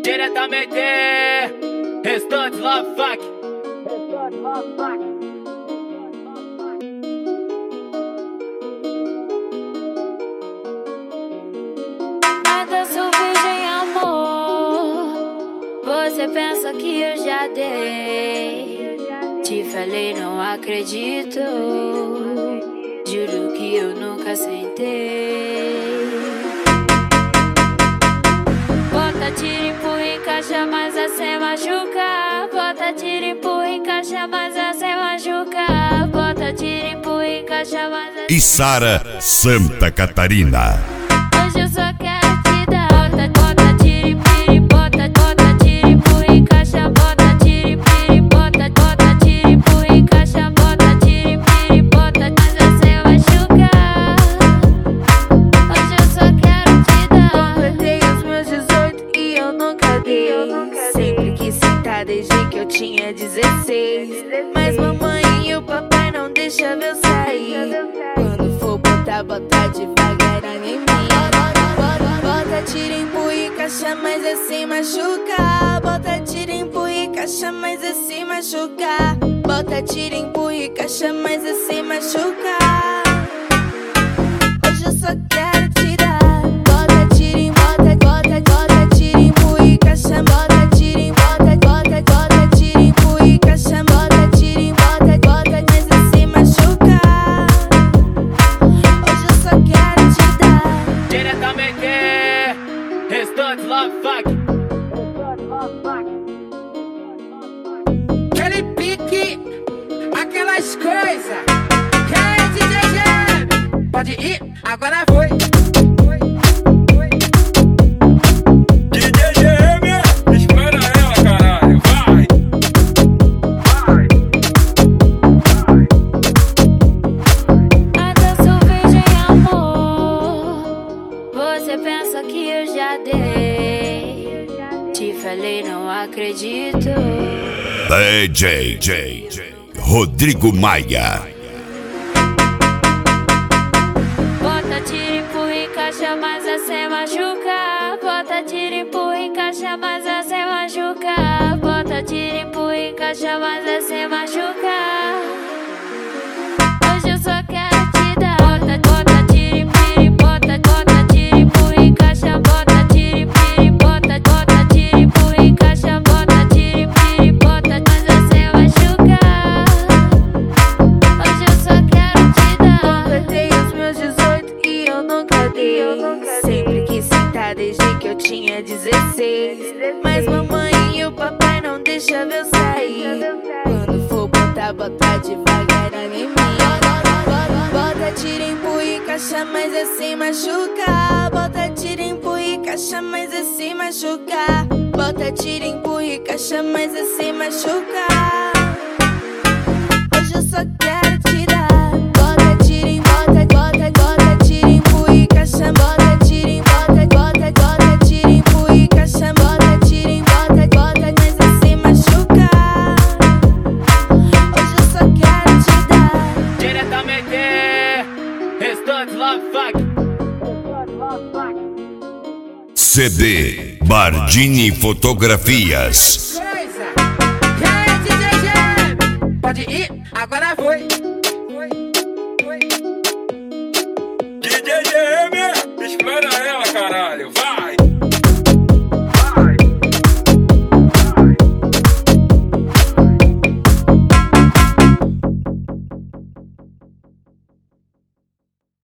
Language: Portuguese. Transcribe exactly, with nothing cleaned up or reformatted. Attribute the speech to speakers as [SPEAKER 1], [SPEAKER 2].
[SPEAKER 1] Diretamente, Restante Love Fuck. Restante Love Fuck.
[SPEAKER 2] Ainda sou virgem, amor. Você pensa que eu já dei. Te falei, não acredito. Juro que eu nunca sentei. Bota, tira, empurra, encaixa, mas assim machuca. Bota, tira, empurra, encaixa, mas assim machuca. Bota, tira, empurra, encaixa, mas assim...
[SPEAKER 3] Içara, Santa Catarina.
[SPEAKER 2] Hoje eu só quero te dar. Bota, bota, tira, empurra, bota, bota, tira, empurra, encaixa. Bota, tira, empurra, bota, bota, tira, empurra, encaixa. Bota, tira, empurra, bota, mas assim machuca. Hoje eu só quero te dar.
[SPEAKER 4] Completei os meus dezoito e eu nunca dei. Sempre quis sentar desde que eu tinha dezesseis. Mas mamãe e o papai não deixam eu sair. Quando for botar, bota devagarinho em mim. Bota, tira, empurra, encaixa, mas assim machuca. Bota, tira, empurra, encaixa, mas assim machuca. Bota, tira, empurra, encaixa, mas assim machuca. Hoje eu só quero te dar. Bota, tira, bota, bota, bota, tira, empurra, encaixa. Bota, tira, bota, bota, bota, tira, empurra, encaixa. Bota, tira, bota, bota, mas assim machuca. Hoje eu só quero te dar.
[SPEAKER 1] Diretamente, Restante Love Fuck.
[SPEAKER 5] Aquele pique, aquelas coisas. E aí, D J Gem? Pode ir, agora foi.
[SPEAKER 6] D J Gem, espera ela, caralho, vai. Vai.
[SPEAKER 2] Ainda sou virgem, amor. Você pensa que eu já dei. Te falei, não acredito.
[SPEAKER 3] D J J Rodrigo Maia.
[SPEAKER 2] Bota, tira, empurra, encaixa, mas assim machuca. Bota, tira, empurra, encaixa, mas assim machuca. Bota, tira, empurra, encaixa, mas assim machuca. Hoje eu só quero te dar. Bota, bota, tira, empurra, bota, bota, tira, empurra, encaixa. Bota, tira, empurra, bota, bota, tira, empurra, encaixa. Bota, tira, empurra, bota, mas assim machuca. Hoje eu só quero te dar.
[SPEAKER 4] Completei os meus dezoito e eu nunca dei. Sempre quis sentar desde que eu tinha dezesseis. Mas mamãe e o papai não deixam eu sair. Quando for botar, bota devagarinho em mim. Bota, tira, empurra, encaixa, mas assim machuca. Bota, tira, empurra, encaixa, mas assim machuca. Bota, tira, empurra, encaixa, mas assim machuca. Hoje eu só quero te dar. Bota, tira, bota, bota, bota, tira, empurra, encaixa. Bota, tira, bota, bota, bota, tira, empurra, encaixa. Bota, tira, bota, bota, mas assim machuca. Hoje eu só quero te dar.
[SPEAKER 1] Diretamente, Restante Love Fuck.
[SPEAKER 3] C D Bardini Fotografias.
[SPEAKER 5] Coisa. E aí, D J Gem? Pode ir, agora foi.
[SPEAKER 6] D J Gem, espera ela, caralho, vai.